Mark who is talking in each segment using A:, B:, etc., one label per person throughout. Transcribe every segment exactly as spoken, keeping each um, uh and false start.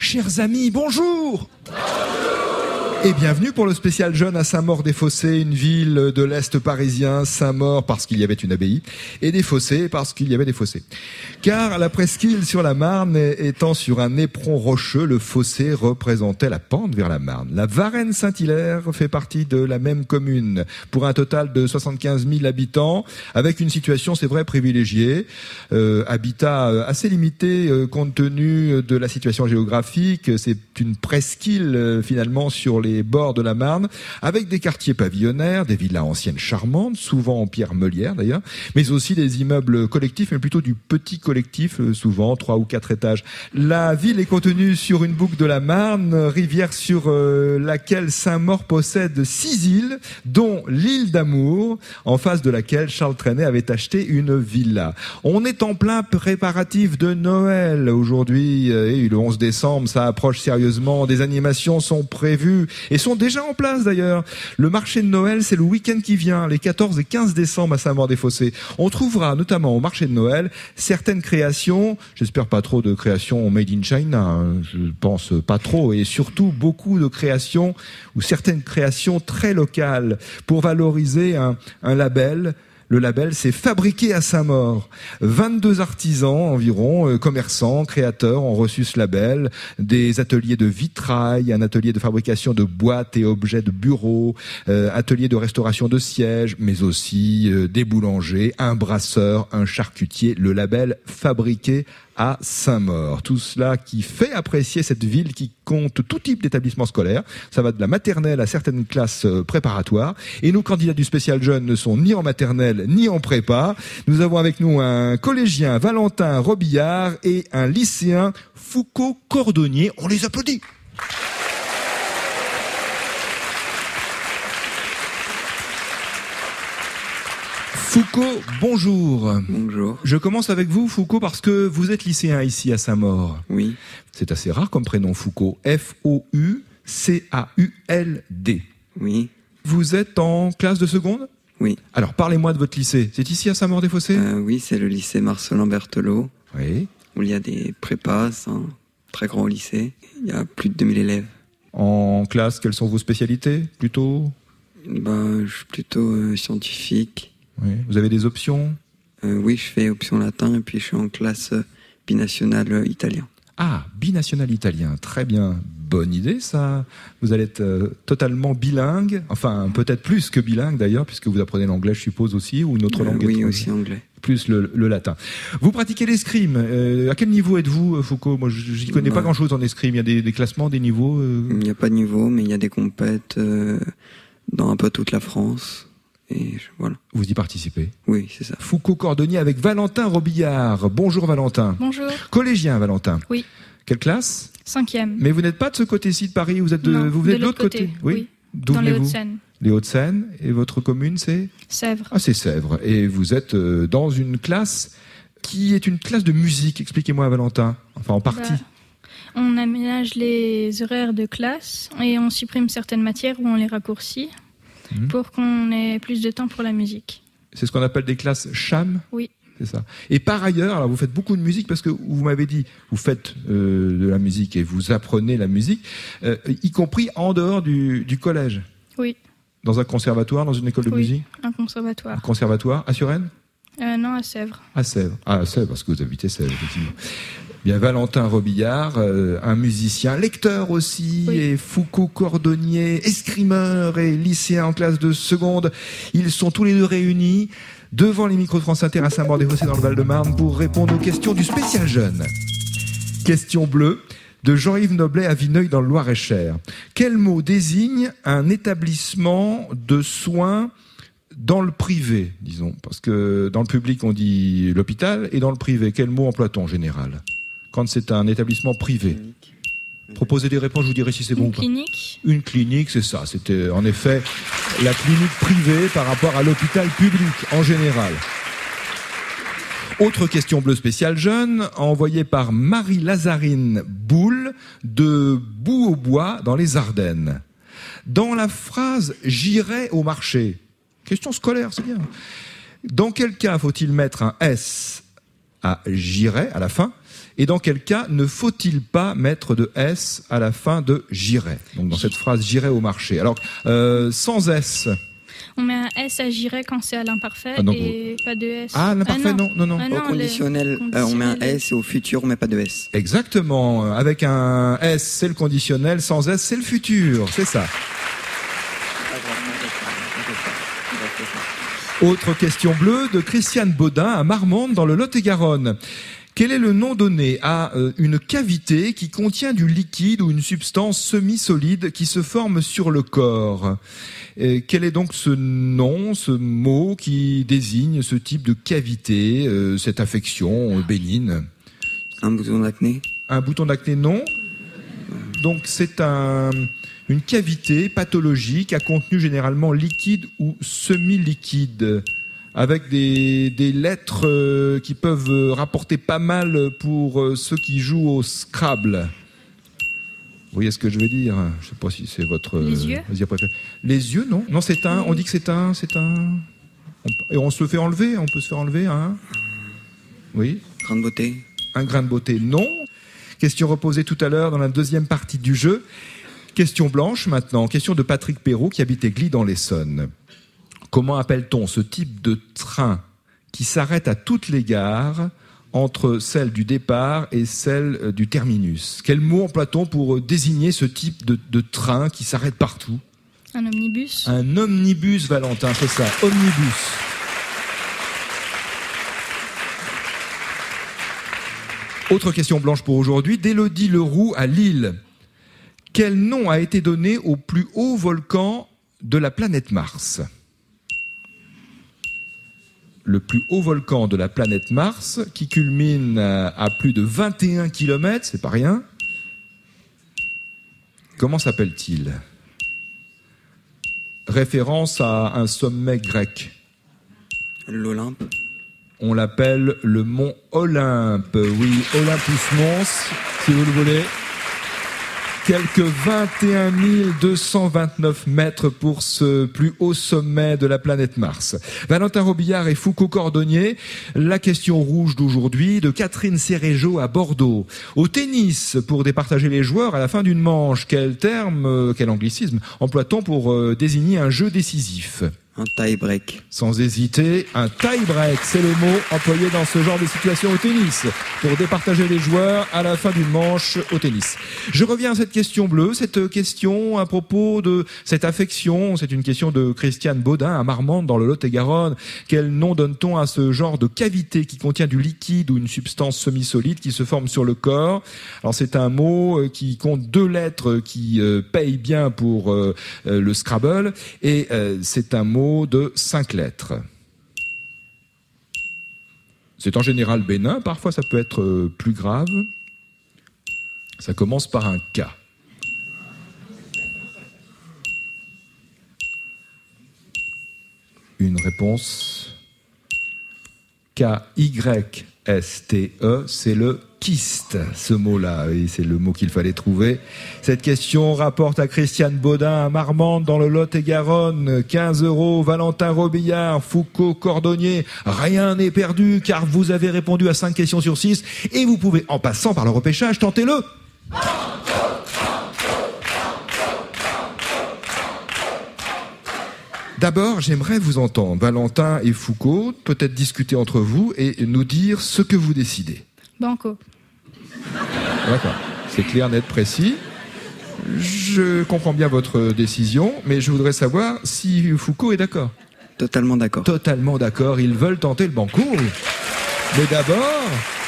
A: Chers amis, bonjour. Et bienvenue pour le spécial jeune à Saint-Maur-des-Fossés, une ville de l'Est parisien. Saint-Maur parce qu'il y avait une abbaye et des fossés parce qu'il y avait des fossés. Car la presqu'île sur la Marne étant sur un éperon rocheux, le fossé représentait la pente vers la Marne. La Varennes-Saint-Hilaire fait partie de la même commune pour un total de soixante-quinze mille habitants avec une situation, c'est vrai, privilégiée. Euh, habitat assez limité euh, compte tenu de la situation géographique. C'est une presqu'île euh, finalement sur les les bords de la Marne, avec des quartiers pavillonnaires, des villas anciennes charmantes, souvent en pierre meulière d'ailleurs, mais aussi des immeubles collectifs, mais plutôt du petit collectif, souvent trois ou quatre étages. La ville est contenue sur une boucle de la Marne, rivière sur euh, laquelle Saint-Maur possède six îles, dont l'île d'Amour, en face de laquelle Charles Trenet avait acheté une villa. On est en plein préparatif de Noël aujourd'hui, et le onze décembre, ça approche sérieusement, des animations sont prévues, et sont déjà en place d'ailleurs. Le marché de Noël, c'est le week-end qui vient, les quatorze et quinze décembre à Saint-Maur-des-Fossés. On trouvera notamment au marché de Noël certaines créations, j'espère pas trop de créations made in China, hein, je pense pas trop, et surtout beaucoup de créations, ou certaines créations très locales, pour valoriser un, un label. Le label, c'est Fabriqué à Saint-Maur. vingt-deux artisans environ, euh, commerçants, créateurs ont reçu ce label. Des ateliers de vitrail, un atelier de fabrication de boîtes et objets de bureau, euh, atelier de restauration de sièges, mais aussi euh, des boulangers, un brasseur, un charcutier. Le label Fabriqué à Saint-Maur. Tout cela qui fait apprécier cette ville qui compte tout type d'établissements scolaires. Ça va de la maternelle à certaines classes préparatoires. Et nos candidats du spécial jeune ne sont ni en maternelle ni en prépa. Nous avons avec nous un collégien, Valentin Robillard, et un lycéen, Foucault Cordonnier. On les applaudit. Foucault, bonjour.
B: Bonjour.
A: Je commence avec vous, Foucault, parce que vous êtes lycéen ici à Saint-Maur.
B: Oui.
A: C'est assez rare comme prénom, Foucault. F O U C A U L D.
B: Oui.
A: Vous êtes en classe de seconde ?
B: Oui.
A: Alors, parlez-moi de votre lycée. C'est ici à Saint-Maur-des-Fossés ?
B: euh, Oui, c'est le lycée Marcelin Berthelot.
A: Oui.
B: Où il y a des prépas, c'est un très grand lycée. Il y a plus de deux mille élèves.
A: En classe, quelles sont vos spécialités, plutôt ?
B: Ben, je suis plutôt euh, scientifique.
A: Oui. Vous avez des options ?
B: euh, Oui, je fais option latin et puis je suis en classe euh, binationale euh, italien.
A: Ah, binational italien, très bien. Bonne idée, ça. Vous allez être euh, totalement bilingue, enfin peut-être plus que bilingue d'ailleurs, puisque vous apprenez l'anglais, je suppose aussi, ou une autre
B: euh,
A: langue.
B: Oui,
A: étrangère.
B: aussi anglais.
A: Plus le, le latin. Vous pratiquez l'escrime. Euh, à quel niveau êtes-vous, Foucault ? Moi, je n'y connais bah, pas grand-chose en escrime. Il y a des, des classements, des niveaux euh...
B: Il n'y a pas de niveau, mais il y a des compètes euh, dans un peu toute la France. Et je, voilà.
A: Vous y participez ?
B: Oui, c'est ça.
A: Foucault Cordonnier avec Valentin Robillard. Bonjour Valentin.
C: Bonjour.
A: Collégien Valentin.
C: Oui.
A: Quelle classe ?
C: Cinquième.
A: Mais vous n'êtes pas de ce côté-ci de Paris, vous êtes de,
C: non,
A: vous venez
C: de,
A: de l'autre côté.
C: côté.
A: Oui.
C: oui.
A: D'où
C: Dans les
A: venez-vous ?
C: Hauts-de-Seine.
A: Les Hauts-de-Seine. Et votre commune, c'est ?
C: Sèvres.
A: Ah, c'est Sèvres. Et vous êtes euh, dans une classe qui est une classe de musique. Expliquez-moi, Valentin. Enfin, en partie.
C: Bah, on aménage les horaires de classe et on supprime certaines matières ou on les raccourcit mmh. pour qu'on ait plus de temps pour la musique.
A: C'est ce qu'on appelle des classes cham ?
C: Oui.
A: C'est ça. Et par ailleurs, alors vous faites beaucoup de musique parce que vous m'avez dit, vous faites euh, de la musique et vous apprenez la musique, euh, y compris en dehors du, du collège.
C: Oui.
A: Dans un conservatoire, dans une école de
C: oui,
A: musique ?
C: Un conservatoire.
A: Un conservatoire à Suresnes ?
C: euh, Non, à Sèvres.
A: À Sèvres. Ah, à Sèvres, parce que vous habitez Sèvres, effectivement. Bien, Valentin Robillard, euh, un musicien, lecteur aussi, oui. Et Foucault Cordonnier, escrimeur et lycéen en classe de seconde. Ils sont tous les deux réunis devant les micros de France Inter à Saint-Maur-des-Fossés dans le Val-de-Marne pour répondre aux questions du spécial jeune. Question bleue de Jean-Yves Noblet à Vineuil dans le Loir-et-Cher. Quel mot désigne un établissement de soins dans le privé, disons ? Parce que dans le public, on dit l'hôpital, et dans le privé, quel mot emploie-t-on en général ? Quand c'est un établissement privé. Proposez des réponses, je vous dirai si c'est bon ou pas.
C: Une clinique ?
A: Une clinique, c'est ça. C'était en effet la clinique privée par rapport à l'hôpital public en général. Autre question bleue spéciale jeune, envoyée par Marie-Lazarine Boule de Bou-au-Bois dans les Ardennes. Dans la phrase « j'irai au marché », question scolaire, c'est bien. Dans quel cas faut-il mettre un S à « j'irai » à la fin Et dans quel cas ne faut-il pas mettre de S à la fin de j'irai? Donc dans cette phrase j'irai au marché. Alors euh, sans S.
C: On met un S à j'irai quand c'est à l'imparfait
A: ah, donc,
C: et
A: vous...
C: pas de S.
A: Ah, l'imparfait, ah, non, non, non.
B: Ah, non au conditionnel, euh, on met un S et au futur, on met pas de S.
A: Exactement. Avec un S, c'est le conditionnel. Sans S, c'est le futur. C'est ça. Autre question bleue de Christiane Baudin à Marmande dans le Lot-et-Garonne. Quel est le nom donné à euh, une cavité qui contient du liquide ou une substance semi-solide qui se forme sur le corps? Et quel est donc ce nom, ce mot qui désigne ce type de cavité, euh, cette affection euh, bénigne?
B: Un bouton d'acné.
A: Un bouton d'acné, non. Donc c'est un, une cavité pathologique à contenu généralement liquide ou semi-liquide, avec des, des lettres euh, qui peuvent rapporter pas mal pour euh, ceux qui jouent au Scrabble. Vous voyez ce que je veux dire? Je sais pas si c'est votre...
C: Les yeux
A: euh, préféré. Les yeux, non. Non, c'est un... On dit que c'est un... c'est un... On, et on se le fait enlever. On peut se faire enlever un... Oui.
B: Grain de beauté.
A: Un grain de beauté, non. Question reposée tout à l'heure dans la deuxième partie du jeu. Question blanche maintenant. Question de Patrick Perrault qui habite Aigli dans l'Essonne. Comment appelle-t-on ce type de train qui s'arrête à toutes les gares entre celle du départ et celle du terminus? Quel mot emploie-t-on pour désigner ce type de, de train qui s'arrête partout?
C: Un omnibus.
A: Un omnibus, Valentin, c'est ça, omnibus. Autre question blanche pour aujourd'hui, d'Élodie Leroux à Lille. Quel nom a été donné au plus haut volcan de la planète Mars? Le plus haut volcan de la planète Mars, qui culmine à plus de vingt et un kilomètres, c'est pas rien. Comment s'appelle-t-il? Référence à un sommet grec.
B: L'Olympe.
A: On l'appelle le mont Olympe. Oui, Olympus Mons, si vous le voulez. Quelques vingt et un mille deux cent vingt-neuf mètres pour ce plus haut sommet de la planète Mars. Valentin Robillard et Foucault Cordonnier. La question rouge d'aujourd'hui de Catherine Cérégeau à Bordeaux. Au tennis, pour départager les joueurs à la fin d'une manche, quel terme, quel anglicisme emploie-t-on pour désigner un jeu décisif?
B: Un tie-break.
A: Sans hésiter, un tie-break, c'est le mot employé dans ce genre de situation au tennis, pour départager les joueurs à la fin d'une manche au tennis. Je reviens à cette question bleue, cette question à propos de cette affection, c'est une question de Christiane Baudin à Marmande dans le Lot-et-Garonne. Quel nom donne-t-on à ce genre de cavité qui contient du liquide ou une substance semi-solide qui se forme sur le corps? Alors c'est un mot qui compte deux lettres qui euh, payent bien pour euh, euh, le Scrabble, et euh, c'est un mot de cinq lettres. C'est en général bénin, parfois ça peut être plus grave. Ça commence par un K. Une réponse. K Y S T E, c'est le kyste, ce mot-là, et c'est le mot qu'il fallait trouver. Cette question rapporte à Christiane Baudin à Marmande dans le Lot-et-Garonne, quinze euros. Valentin Robillard, Foucault Cordonnier, rien n'est perdu car vous avez répondu à cinq questions sur six et vous pouvez, en passant par le repêchage, tenter le... D'abord, j'aimerais vous entendre, Valentin et Foucault, peut-être discuter entre vous et nous dire ce que vous décidez.
C: Banco.
A: D'accord, c'est clair, net, précis. Je comprends bien votre décision, mais je voudrais savoir si Foucault est d'accord.
B: Totalement d'accord.
A: Totalement d'accord, ils veulent tenter le banco. Mais d'abord,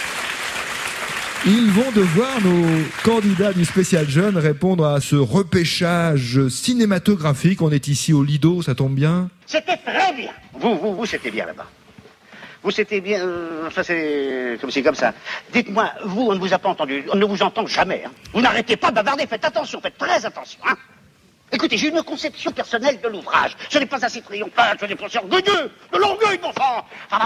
A: ils vont devoir, nos candidats du spécial jeune, répondre à ce repêchage cinématographique. On est ici au Lido, ça tombe bien?
D: C'était très bien. Vous, vous, vous, c'était bien là-bas. Vous, c'était bien... Euh, enfin, c'est comme c'est comme ça. Dites-moi, vous, on ne vous a pas entendu. On ne vous entend jamais. Hein. Vous n'arrêtez pas de bavarder. Faites attention, faites très attention. Hein. Écoutez, j'ai une conception personnelle de l'ouvrage. Ce n'est pas assez triomphal, ce n'est pas assez orgueilleux. De l'orgueil, bon sang.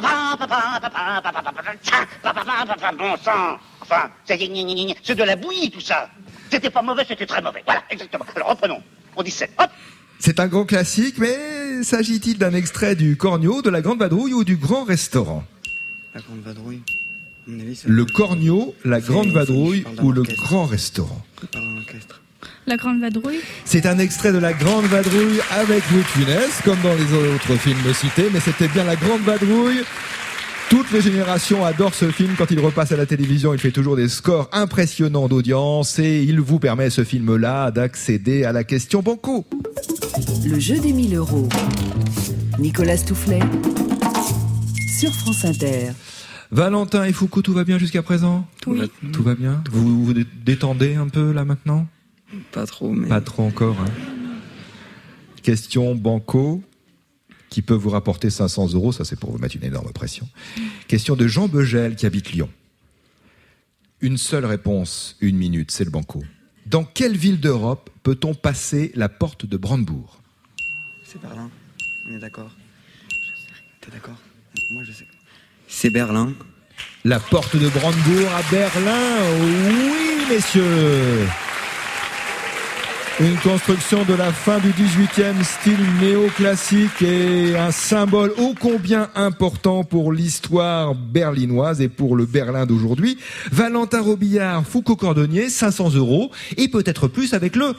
D: Bon sang. Enfin, c'est de la bouillie, tout ça. C'était pas mauvais, c'était très mauvais. Voilà, exactement. Alors, reprenons. On dit sept. Hop.
A: C'est un grand classique, mais s'agit-il d'un extrait du Cornio, de la Grande Vadrouille ou du Grand Restaurant?
B: La Grande Vadrouille. mon avis, ça-
A: Le corneau, la
B: Faut-
A: grande
B: faut-
A: vadrouille
B: je parle d'un
A: ou le
B: orchestre.
A: grand restaurant?
B: Je parle d'un orchestre.
C: La Grande Vadrouille.
A: C'est un extrait de La Grande Vadrouille avec Louis de Funès, comme dans les autres films cités, mais c'était bien La Grande Vadrouille. Toutes les générations adorent ce film. Quand il repasse à la télévision, il fait toujours des scores impressionnants d'audience et il vous permet, ce film-là, d'accéder à la question banco.
E: Le jeu des mille euros. Nicolas Stoufflet sur France Inter.
A: Valentin et Foucault, tout va bien jusqu'à présent?
C: Oui.
B: Va-
A: Tout va bien? Vous vous détendez un peu là maintenant?
B: Pas trop, mais.
A: Pas trop encore. Hein. Question banco qui peut vous rapporter cinq cents euros. Ça, c'est pour vous mettre une énorme pression. Question de Jean Beugel qui habite Lyon. Une seule réponse, une minute, c'est le banco. Dans quelle ville d'Europe peut-on passer la porte de Brandebourg?
B: C'est Berlin. On est d'accord. T'es d'accord? Moi, je sais. C'est Berlin.
A: La porte de Brandebourg à Berlin. Oui, messieurs. Une construction de la fin du dix-huitième, style néoclassique et un symbole ô combien important pour l'histoire berlinoise et pour le Berlin d'aujourd'hui. Valentin Robillard, Foucault Cordonnier, cinq cents euros et peut-être plus avec le...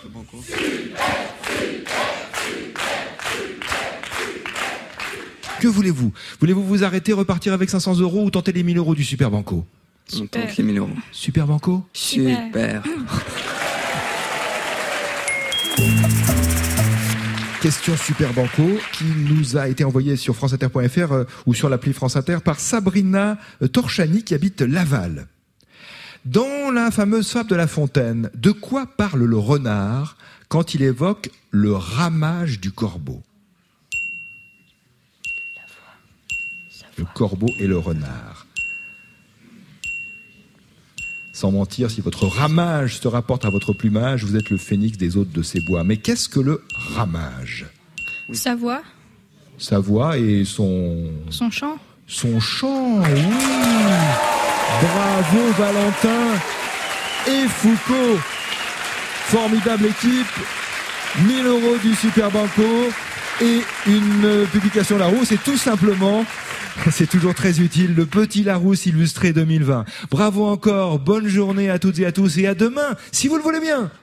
A: Que voulez-vous? Voulez-vous vous arrêter, repartir avec cinq cents euros ou tenter les mille euros du Super Banco?
B: On
C: Super.
B: tente les mille euros.
A: Super Banco?
C: Super.
B: Super.
A: Question Super Banco qui nous a été envoyée sur franceinter point fr euh, ou sur l'appli France Inter par Sabrina Torchani qui habite Laval. Dans la fameuse fable de La Fontaine, de quoi parle le renard quand il évoque le ramage du corbeau? Le corbeau et le renard. Sans mentir, si votre ramage se rapporte à votre plumage, vous êtes le phénix des hôtes de ces bois. Mais qu'est-ce que le ramage?
C: Sa voix.
A: Sa voix et son...
C: Son chant.
A: Son chant, oui. Bravo Valentin et Foucault. Formidable équipe. mille euros du Super Banco et une publication Larousse. Et tout simplement... C'est toujours très utile, le Petit Larousse illustré deux mille vingt. Bravo encore, bonne journée à toutes et à tous et à demain, si vous le voulez bien.